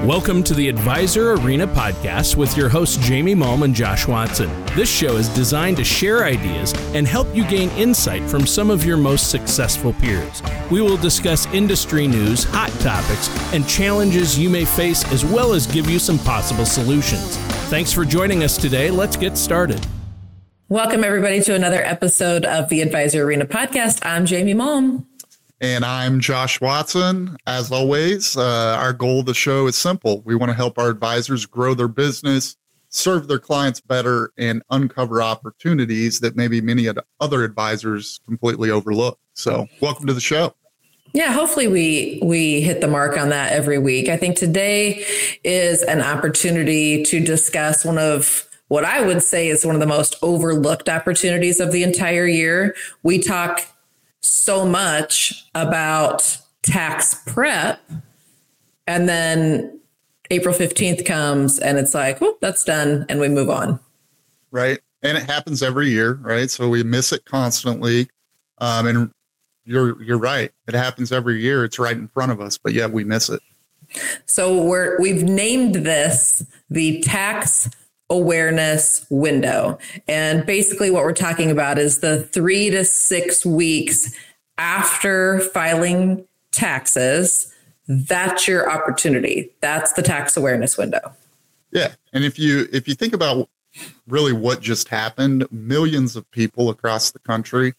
Welcome to the Advisor Arena podcast with your hosts Jamie Malm and Josh Watson. This show is designed to share ideas and help you gain insight from some of your most successful peers. We will discuss industry news, hot topics, and challenges you may face, as well as give you some possible solutions. Thanks for joining us today. Let's get started. Welcome, everybody, to another episode of the Advisor Arena podcast. I'm Jamie Malm. And I'm Josh Watson. As always, our goal of the show is simple. We want to help our advisors grow their business, serve their clients better, and uncover opportunities that maybe many other advisors completely overlook. So welcome to the show. Yeah, hopefully we hit the mark on that every week. I think today is an opportunity to discuss one of what I would say is one of the most overlooked opportunities of the entire year. We talk so much about tax prep, and then April 15th comes and it's like, whoop, that's done, and we move on. Right. And it happens every year, right? So we miss it constantly. And you're right. It happens every year. It's right in front of us, but yet we miss it. So we've named this the tax awareness window. And basically what we're talking about is the 3 to 6 weeks after filing taxes. That's your opportunity. That's the tax awareness window. Yeah. And if you think about really what just happened, millions of people across the country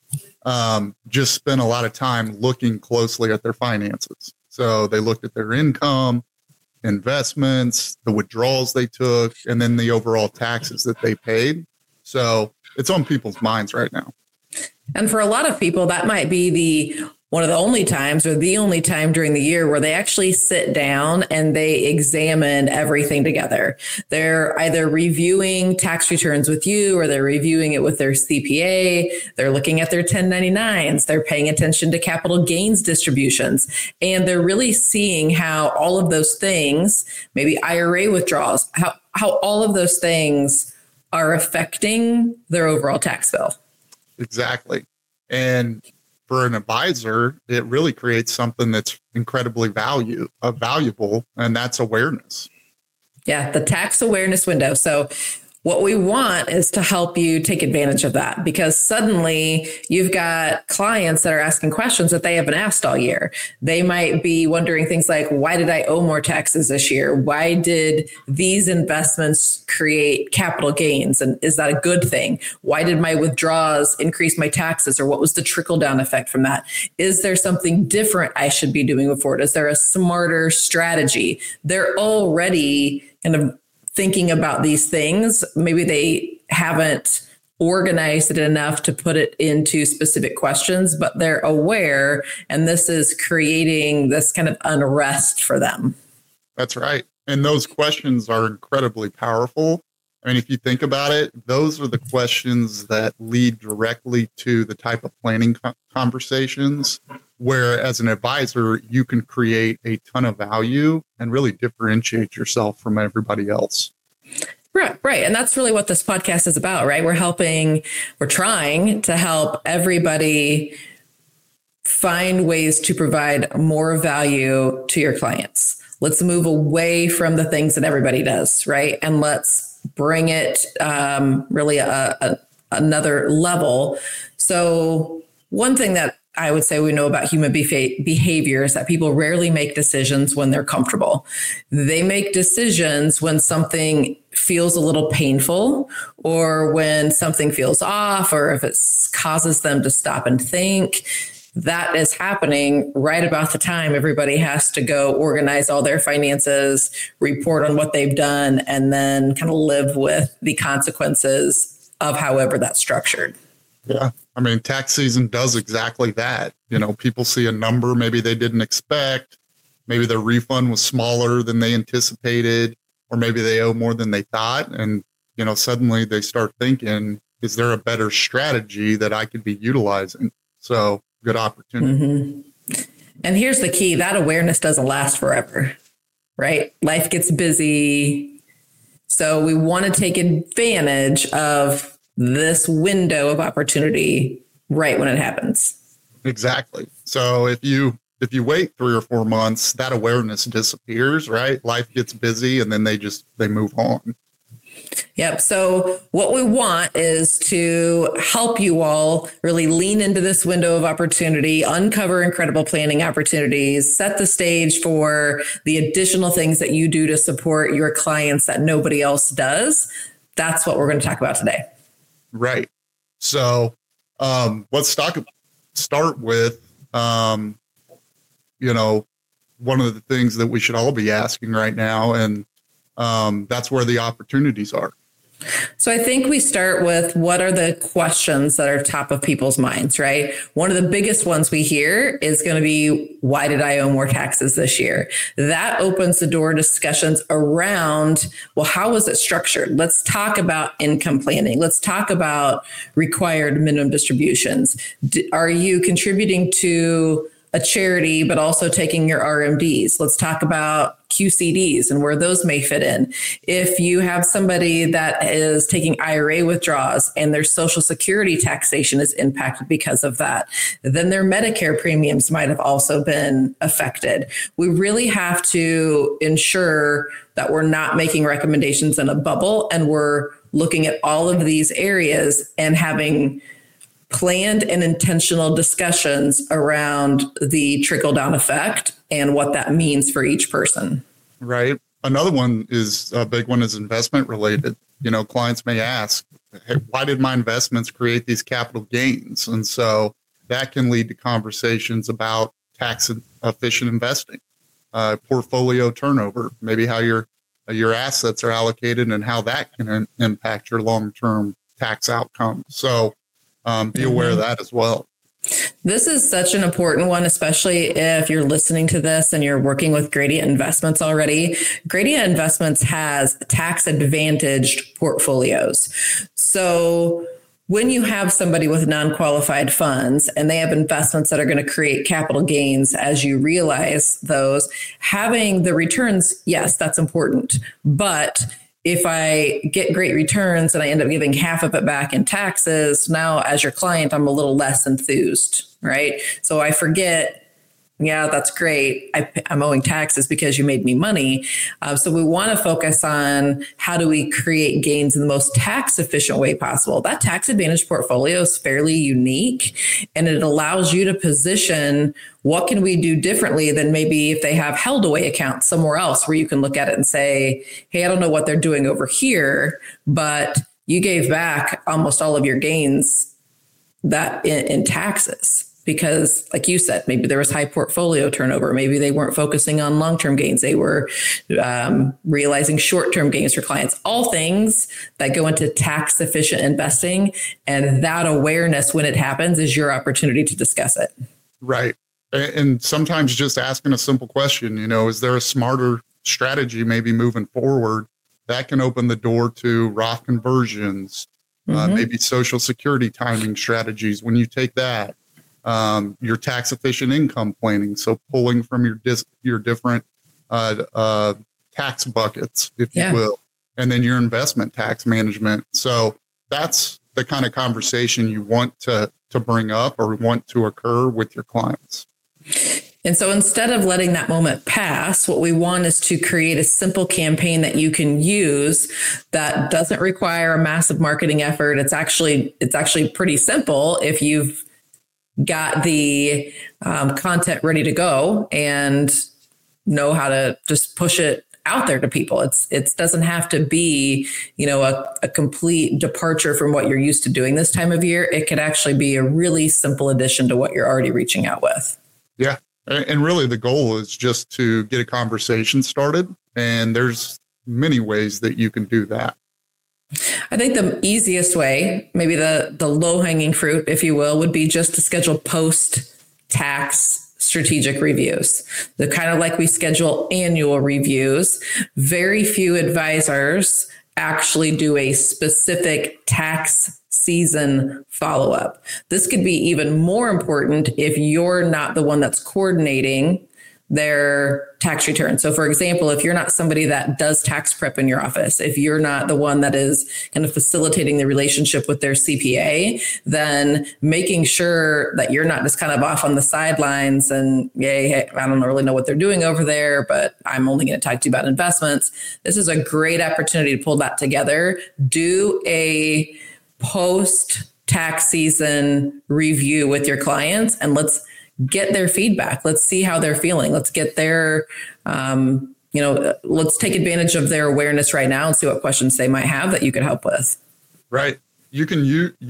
just spent a lot of time looking closely at their finances. So they looked at their income, investments, the withdrawals they took, and then the overall taxes that they paid. So it's on people's minds right now. And for a lot of people, that might be one of the only times or the only time during the year where they actually sit down and they examine everything together. They're either reviewing tax returns with you, or they're reviewing it with their CPA. They're looking at their 1099s. They're paying attention to capital gains distributions. And they're really seeing how all of those things, maybe IRA withdrawals, how all of those things are affecting their overall tax bill. Exactly. And for an advisor, it really creates something that's incredibly valuable, and that's awareness. Yeah, the tax awareness window. So what we want is to help you take advantage of that, because suddenly you've got clients that are asking questions that they haven't asked all year. They might be wondering things like, why did I owe more taxes this year? Why did these investments create capital gains? And is that a good thing? Why did my withdrawals increase my taxes? Or what was the trickle down effect from that? Is there something different I should be doing before? Is there a smarter strategy? They're already kind of thinking about these things. Maybe they haven't organized it enough to put it into specific questions, but they're aware, and this is creating this kind of unrest for them. That's right. And those questions are incredibly powerful. I mean, if you think about it, those are the questions that lead directly to the type of planning conversations where, as an advisor, you can create a ton of value and really differentiate yourself from everybody else. Right. And that's really what this podcast is about, right? We're trying to help everybody find ways to provide more value to your clients. Let's move away from the things that everybody does, right? And let's bring it really another level. So one thing that I would say we know about human behavior is that people rarely make decisions when they're comfortable. They make decisions when something feels a little painful, or when something feels off, or if it causes them to stop and think. That is happening right about the time everybody has to go organize all their finances, report on what they've done, and then kind of live with the consequences of however that's structured. Yeah. I mean, tax season does exactly that. You know, people see a number maybe they didn't expect. Maybe their refund was smaller than they anticipated, or maybe they owe more than they thought. And, you know, suddenly they start thinking, is there a better strategy that I could be utilizing? So good opportunity. Mm-hmm. And here's the key. That awareness doesn't last forever, right? Life gets busy. So we want to take advantage of this window of opportunity right when it happens. Exactly. So if you if you wait 3 or 4 months, that awareness disappears, right? Life gets busy and then they move on. Yep. So what we want is to help you all really lean into this window of opportunity, uncover incredible planning opportunities, set the stage for the additional things that you do to support your clients that nobody else does. That's what we're going to talk about today. Right. So let's start with, one of the things that we should all be asking right now. And that's where the opportunities are. So I think we start with what are the questions that are top of people's minds, right? One of the biggest ones we hear is going to be, why did I owe more taxes this year? That opens the door to discussions around, well, how was it structured? Let's talk about income planning. Let's talk about required minimum distributions. Are you contributing to a charity, but also taking your RMDs? Let's talk about QCDs and where those may fit in. If you have somebody that is taking IRA withdrawals and their Social Security taxation is impacted because of that, then their Medicare premiums might have also been affected. We really have to ensure that we're not making recommendations in a bubble, and we're looking at all of these areas and having planned and intentional discussions around the trickle-down effect and what that means for each person. Right. Another one is a big one is investment related. Clients may ask, hey, why did my investments create these capital gains? And so that can lead to conversations about tax efficient investing, portfolio turnover, maybe how your assets are allocated and how that can impact your long-term tax outcome. So be aware of that as well. This is such an important one, especially if you're listening to this and you're working with Gradient Investments already. Gradient Investments has tax advantaged portfolios. So when you have somebody with non-qualified funds and they have investments that are going to create capital gains as you realize those, having the returns, yes, that's important. But if I get great returns and I end up giving half of it back in taxes, now as your client, I'm a little less enthused, right? So I forget, yeah, that's great. I'm owing taxes because you made me money. So we want to focus on how do we create gains in the most tax efficient way possible. That tax advantage portfolio is fairly unique, and it allows you to position what can we do differently than maybe if they have held away accounts somewhere else where you can look at it and say, hey, I don't know what they're doing over here, but you gave back almost all of your gains that in taxes. Because like you said, maybe there was high portfolio turnover. Maybe they weren't focusing on long-term gains. They were realizing short-term gains for clients, all things that go into tax efficient investing. And that awareness when it happens is your opportunity to discuss it. Right. And sometimes just asking a simple question, is there a smarter strategy maybe moving forward that can open the door to Roth conversions, maybe Social Security timing strategies when you take that. Your tax efficient income planning. So pulling from your different tax buckets, if you will, and then your investment tax management. So that's the kind of conversation you want to bring up or want to occur with your clients. And so instead of letting that moment pass, what we want is to create a simple campaign that you can use that doesn't require a massive marketing effort. It's actually pretty simple if you've got the content ready to go and know how to just push it out there to people. It doesn't have to be, a complete departure from what you're used to doing this time of year. It could actually be a really simple addition to what you're already reaching out with. Yeah. And really the goal is just to get a conversation started. And there's many ways that you can do that. I think the easiest way, maybe the low-hanging fruit, if you will, would be just to schedule post-tax strategic reviews. They're kind of like we schedule annual reviews. Very few advisors actually do a specific tax season follow-up. This could be even more important if you're not the one that's coordinating their tax return. So for example, if you're not somebody that does tax prep in your office, if you're not the one that is kind of facilitating the relationship with their CPA, then making sure that you're not just kind of off on the sidelines and, hey, I don't really know what they're doing over there, but I'm only going to talk to you about investments. This is a great opportunity to pull that together. Do a post tax season review with your clients and let's get their feedback. Let's see how they're feeling. Let's get their, let's take advantage of their awareness right now and see what questions they might have that you could help with. Right. You can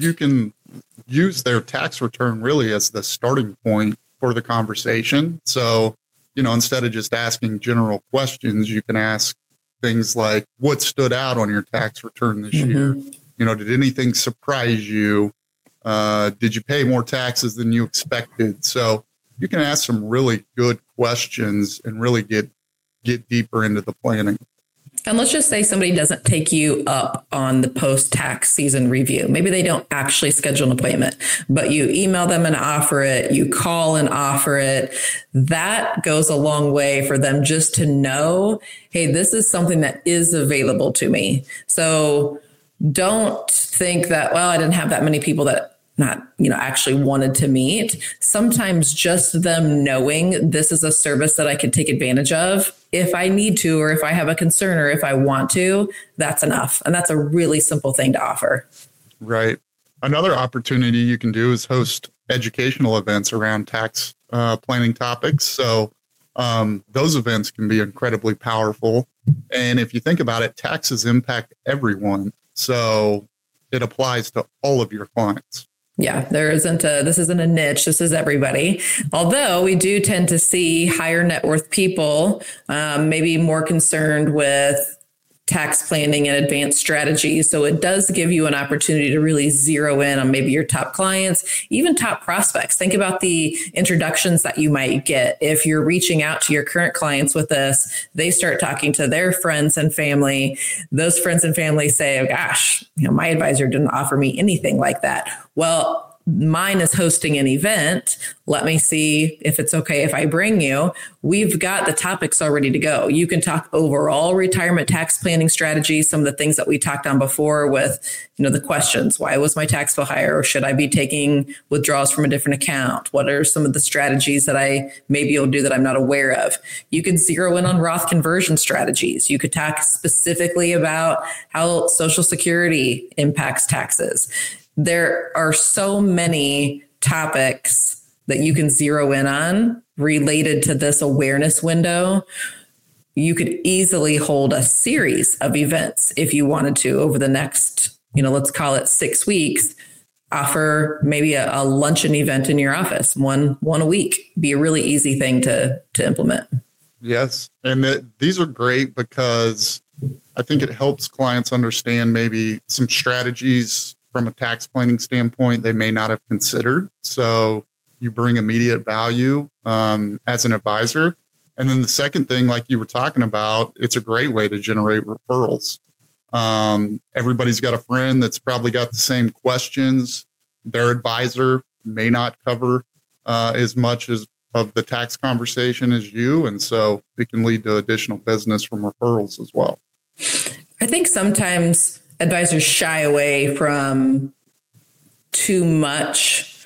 use their tax return really as the starting point for the conversation. So, instead of just asking general questions, you can ask things like, what stood out on your tax return this year? Did anything surprise you? Did you pay more taxes than you expected? So you can ask some really good questions and really get deeper into the planning. And let's just say somebody doesn't take you up on the post-tax season review. Maybe they don't actually schedule an appointment, but you email them and offer it, you call and offer it. That goes a long way for them just to know, hey, this is something that is available to me. So don't think that, well, I didn't have that many people that actually wanted to meet. Sometimes just them knowing this is a service that I could take advantage of if I need to, or if I have a concern, or if I want to, that's enough. And that's a really simple thing to offer. Right. Another opportunity you can do is host educational events around tax planning topics. So those events can be incredibly powerful. And if you think about it, taxes impact everyone. So it applies to all of your clients. Yeah, this isn't a niche. This is everybody. Although we do tend to see higher net worth people, maybe more concerned with tax planning and advanced strategies. So it does give you an opportunity to really zero in on maybe your top clients, even top prospects. Think about the introductions that you might get. If you're reaching out to your current clients with this, they start talking to their friends and family. Those friends and family say, oh, gosh, my advisor didn't offer me anything like that. Well, mine is hosting an event. Let me see if it's okay if I bring you. We've got the topics all ready to go. You can talk overall retirement tax planning strategies, some of the things that we talked on before with, the questions. Why was my tax bill higher? Or should I be taking withdrawals from a different account? What are some of the strategies that I maybe will do that I'm not aware of? You could zero in on Roth conversion strategies. You could talk specifically about how Social Security impacts taxes. There are so many topics that you can zero in on related to this awareness window. You could easily hold a series of events if you wanted to over the next, let's call it 6 weeks. Offer maybe a luncheon event in your office, one a week. Be a really easy thing to implement. Yes. And these are great because I think it helps clients understand maybe some strategies from a tax planning standpoint they may not have considered. So you bring immediate value as an advisor. And then the second thing, like you were talking about, it's a great way to generate referrals. Everybody's got a friend that's probably got the same questions. Their advisor may not cover as much of the tax conversation as you. And so it can lead to additional business from referrals as well. I think sometimes advisors shy away from too much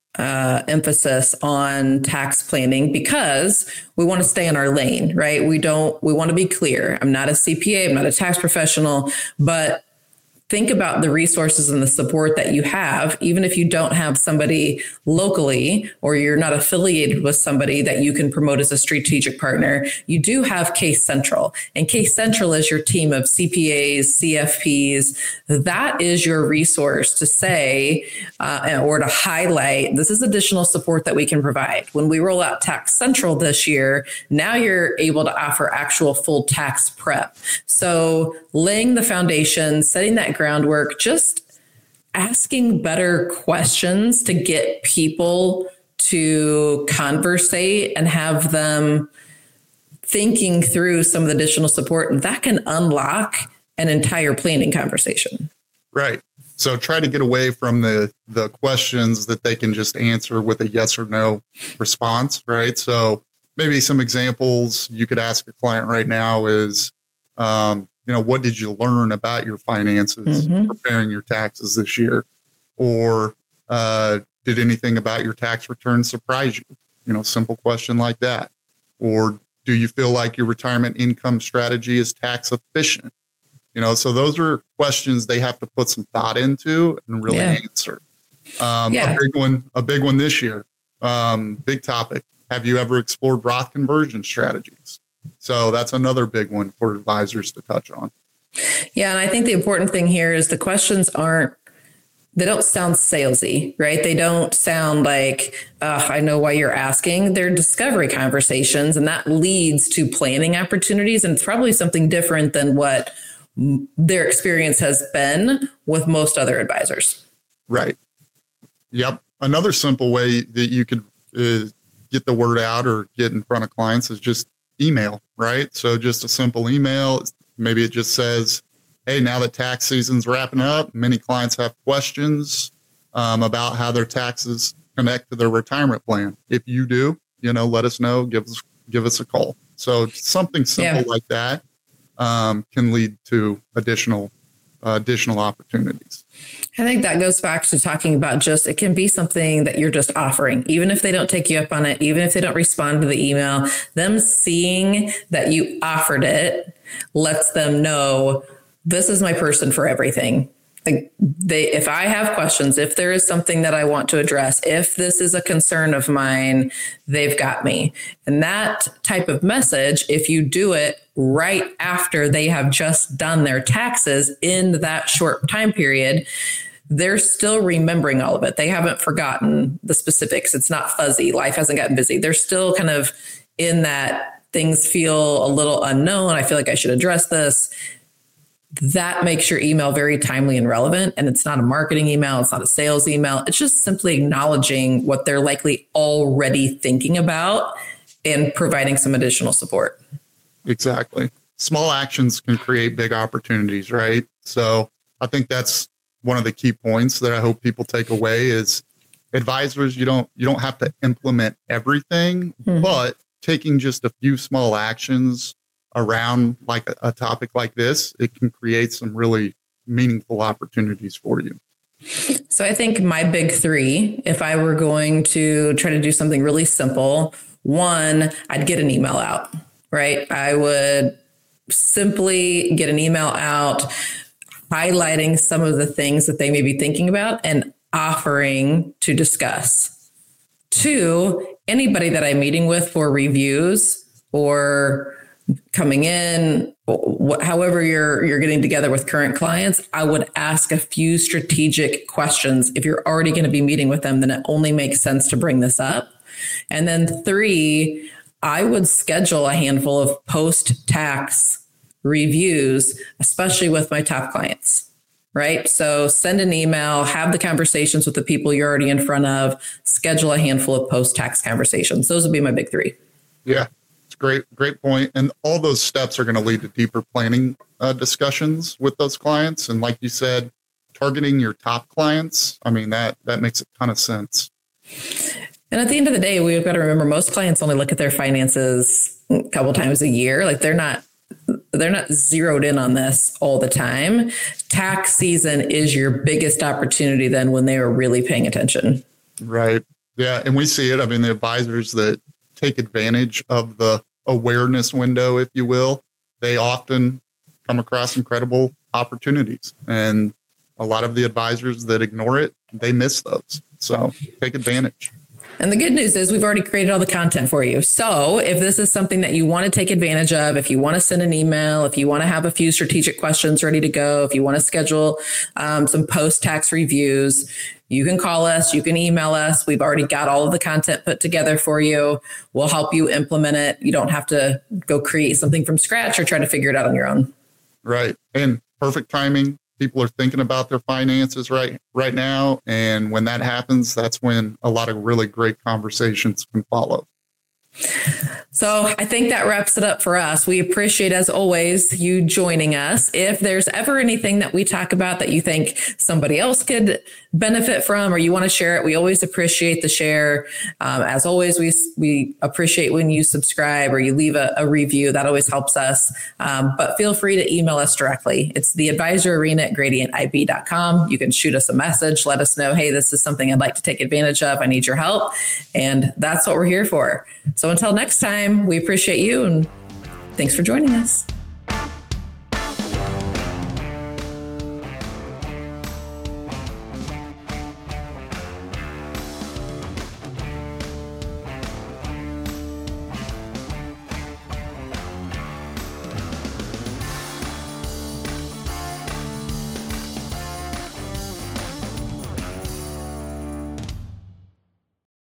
emphasis on tax planning because we want to stay in our lane, right? We want to be clear. I'm not a CPA, I'm not a tax professional, but think about the resources and the support that you have, even if you don't have somebody locally or you're not affiliated with somebody that you can promote as a strategic partner. You do have Case Central, and Case Central is your team of CPAs, CFPs. That is your resource to say or to highlight, this is additional support that we can provide. When we roll out Tax Central this year, now you're able to offer actual full tax prep. So laying the foundation, setting that groundwork, just asking better questions to get people to conversate and have them thinking through some of the additional support, and that can unlock an entire planning conversation. Right. So try to get away from the questions that they can just answer with a yes or no response, right? So maybe some examples you could ask a client right now is, what did you learn about your finances preparing your taxes this year? Or did anything about your tax return surprise you? Simple question like that. Or do you feel like your retirement income strategy is tax efficient? So those are questions they have to put some thought into and really answer. A big one this year, big topic. Have you ever explored Roth conversion strategies? So that's another big one for advisors to touch on. Yeah. And I think the important thing here is the questions they don't sound salesy, right? They don't sound like, I know why you're asking. They're discovery conversations, and that leads to planning opportunities. And it's probably something different than what their experience has been with most other advisors. Right. Yep. Another simple way that you could get the word out or get in front of clients is just email, right? So just a simple email. Maybe it just says, hey, now that tax season's wrapping up, many clients have questions about how their taxes connect to their retirement plan. If you do, let us know, give us a call. So something simple like that can lead to additional opportunities. I think that goes back to talking about it can be something that you're just offering, even if they don't take you up on it, even if they don't respond to the email, them seeing that you offered it lets them know, this is my person for everything. Like if I have questions, if there is something that I want to address, if this is a concern of mine, they've got me. And that type of message, if you do it right after they have just done their taxes in that short time period, they're still remembering all of it. They haven't forgotten the specifics. It's not fuzzy. Life hasn't gotten busy. They're still kind of in that things feel a little unknown. I feel like I should address this. That makes your email very timely and relevant. And it's not a marketing email. It's not a sales email. It's just simply acknowledging what they're likely already thinking about and providing some additional support. Exactly. Small actions can create big opportunities, right? So I think that's one of the key points that I hope people take away is advisors, you don't have to implement everything, but taking just a few small actions around like a topic like this, it can create some really meaningful opportunities for you. So I think my big three, if I were going to try to do something really simple, one, I'd get an email out, right? I would simply get an email out highlighting some of the things that they may be thinking about and offering to discuss. Two, anybody that I'm meeting with for reviews or coming in, however you're getting together with current clients, I would ask a few strategic questions. If you're already going to be meeting with them, then it only makes sense to bring this up. And then three, I would schedule a handful of post-tax reviews, especially with my top clients, right? So send an email, have the conversations with the people you're already in front of, schedule a handful of post-tax conversations. Those would be my big three. Yeah. Great point. And all those steps are going to lead to deeper planning discussions with those clients. And like you said, targeting your top clients, I mean, that makes a ton of sense. And at the end of the day, we've got to remember most clients only look at their finances a couple times a year. Like they're not zeroed in on this all the time. Tax season is your biggest opportunity then when they are really paying attention. Right. Yeah. And we see it. I mean, the advisors that take advantage of the awareness window, if you will, they often come across incredible opportunities. And a lot of the advisors that ignore it, they miss those. So take advantage. And the good news is we've already created all the content for you. So if this is something that you want to take advantage of, if you want to send an email, if you want to have a few strategic questions ready to go, if you want to schedule some post-tax reviews, you can call us, you can email us. We've already got all of the content put together for you. We'll help you implement it. You don't have to go create something from scratch or try to figure it out on your own. Right. And perfect timing. People are thinking about their finances right now. And when that happens, that's when a lot of really great conversations can follow. So I think that wraps it up for us. We appreciate, as always, you joining us. If there's ever anything that we talk about that you think somebody else could benefit from, or you want to share it, we always appreciate the share. As always, we appreciate when you subscribe or you leave a review. That always helps us. But feel free to email us directly. It's theadvisorarena@gradientib.com. You can shoot us a message. Let us know, hey, this is something I'd like to take advantage of. I need your help. And that's what we're here for. So until next time, we appreciate you and thanks for joining us.